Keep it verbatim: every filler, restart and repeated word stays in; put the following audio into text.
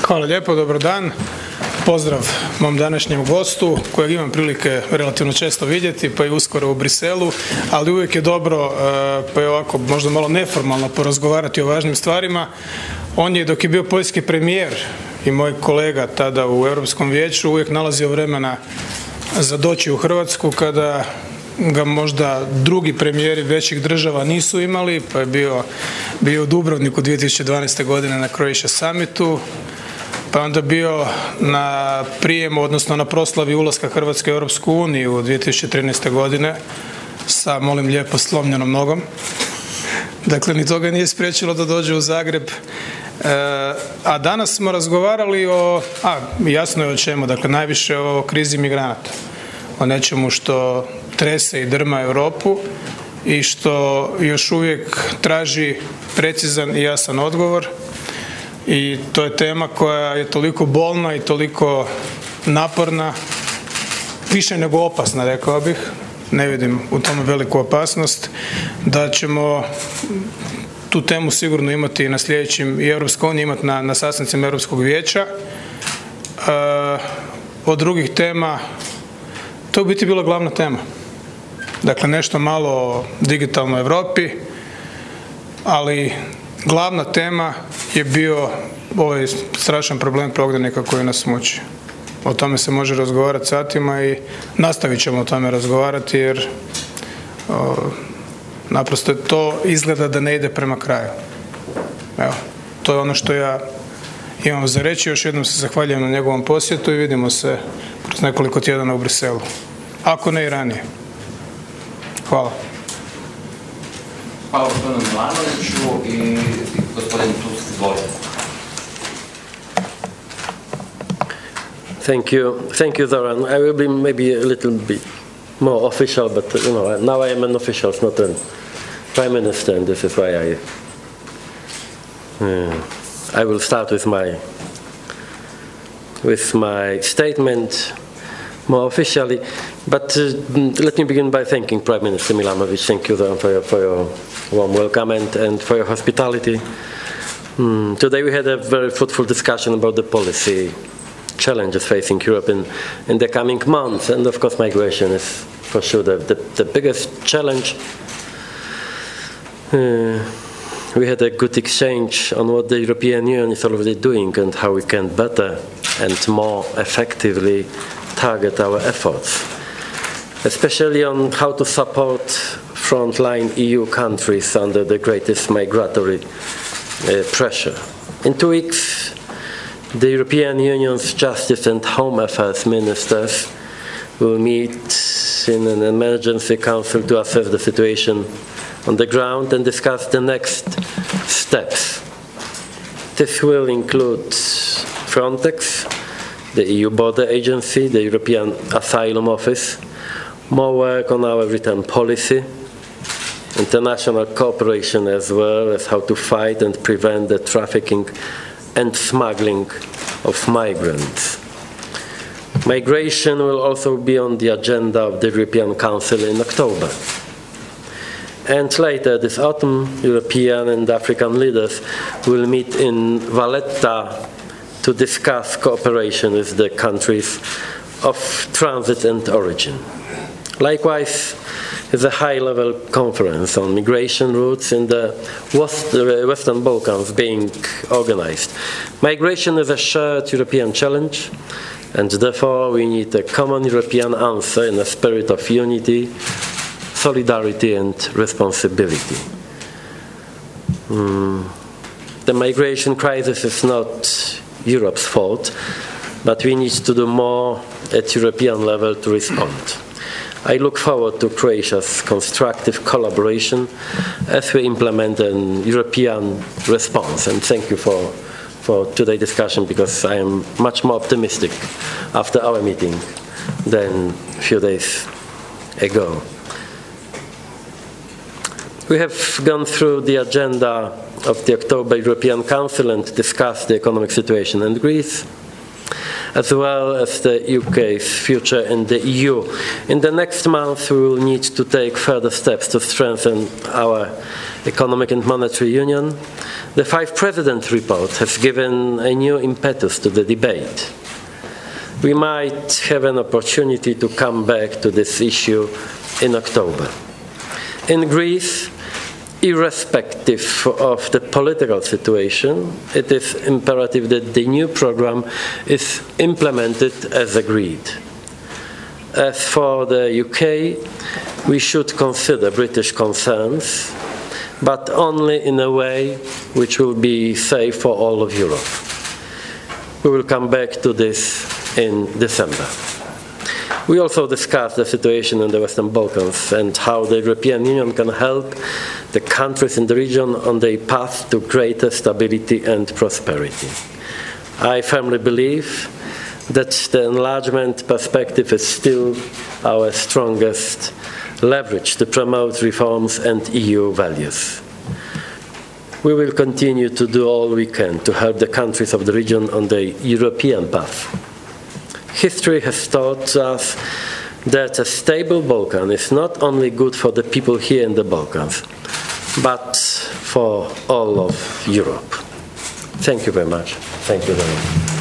Hvala lijepo, dobar dan. Pozdrav mom današnjem gostu kojeg imam prilike relativno često vidjeti, pa i uskoro u Briselu, ali uvijek je dobro, pa je ovako možda malo neformalno porazgovarati o važnim stvarima. On je, dok je bio poljski premijer i moj kolega tada u Europskom vijeću, uvijek nalazio vremena za doći u Hrvatsku kada ga možda drugi premijeri većih država nisu imali, pa je bio, bio u Dubrovniku dvije tisuće dvanaeste. godine na Croatia Summitu, pa onda bio na prijemu, odnosno na proslavi ulaska Hrvatske u Europsku uniju dvije tisuće trinaeste. godine sa, molim lijepo, slomljenom nogom. Dakle, ni toga nije spriječilo da dođe u Zagreb. E, a danas smo razgovarali o, a jasno je o čemu, dakle najviše o krizi migranata, o nečemu što trese i drma Europu i što još uvijek traži precizan i jasan odgovor. I to je tema koja je toliko bolna i toliko naporna, više nego opasna, rekao bih, ne vidim u tome veliku opasnost, da ćemo tu temu sigurno imati i na sljedećim, i Europska unija imati na, na sastancima Europskog vijeća. E, od drugih tema, to je u biti bila glavna tema. Dakle, nešto malo o digitalnoj Europi, ali glavna tema je bio ovaj strašan problem prognanika koji nas muči. O tome se može razgovarati satima i nastavit ćemo o tome razgovarati jer o, naprosto to izgleda da ne ide prema kraju. Evo, to je ono što ja imam za reći. Još jednom se zahvaljujem na njegovom posjetu i vidimo se kroz nekoliko tjedana u Briselu. Ako ne i ranije. Hvala. Hvala gospodinu Milanoviću i gospodin Tusk, izvolite. Thank you. Thank you, Zoran. I will be maybe a little bit more official, but you know, now I am an official, not a prime minister, and this is why I uh, I will start with my with my statement more officially. But uh, let me begin by thanking Prime Minister Milanovic. Thank you, Zoran, for your, for your warm welcome and, and for your hospitality. Mm, today we had a very fruitful discussion about the policy challenges facing Europe in, in the coming months, and of course migration is for sure the, the, the biggest challenge. Uh, we had a good exchange on what the European Union is already doing and how we can better and more effectively target our efforts, especially on how to support frontline E U countries under the greatest migratory uh, pressure. In two weeks, the European Union's Justice and Home Affairs ministers will meet in an emergency council to assess the situation on the ground and discuss the next steps. This will include Frontex, the E U Border Agency, the European Asylum Office, more work on our return policy, international cooperation as well as how to fight and prevent the trafficking and smuggling of migrants. Migration will also be on the agenda of the European Council in October. And later this autumn, European and African leaders will meet in Valletta to discuss cooperation with the countries of transit and origin. Likewise, is a high-level conference on migration routes in the West, uh, Western Balkans being organized. Migration is a shared European challenge, and therefore we need a common European answer in a spirit of unity, solidarity and responsibility. Mm. The migration crisis is not Europe's fault, but we need to do more at European level to respond. I look forward to Croatia's constructive collaboration as we implement an European response. And thank you for, for today's discussion, because I am much more optimistic after our meeting than a few days ago. We have gone through the agenda of the October European Council and discussed the economic situation in Greece. as well as the U K's future in the E U. In the next month, we will need to take further steps to strengthen our economic and monetary union. The Five Presidents report has given a new impetus to the debate. We might have an opportunity to come back to this issue in October. In Greece, irrespective of the political situation, it is imperative that the new program is implemented as agreed. As for the U K, we should consider British concerns, but only in a way which will be safe for all of Europe. We will come back to this in December. We also discussed the situation in the Western Balkans and how the European Union can help the countries in the region on their path to greater stability and prosperity. I firmly believe that the enlargement perspective is still our strongest leverage to promote reforms and E U values. We will continue to do all we can to help the countries of the region on the European path. History has taught us that a stable Balkan is not only good for the people here in the Balkans, but for all of Europe. Thank you very much. Thank you very much.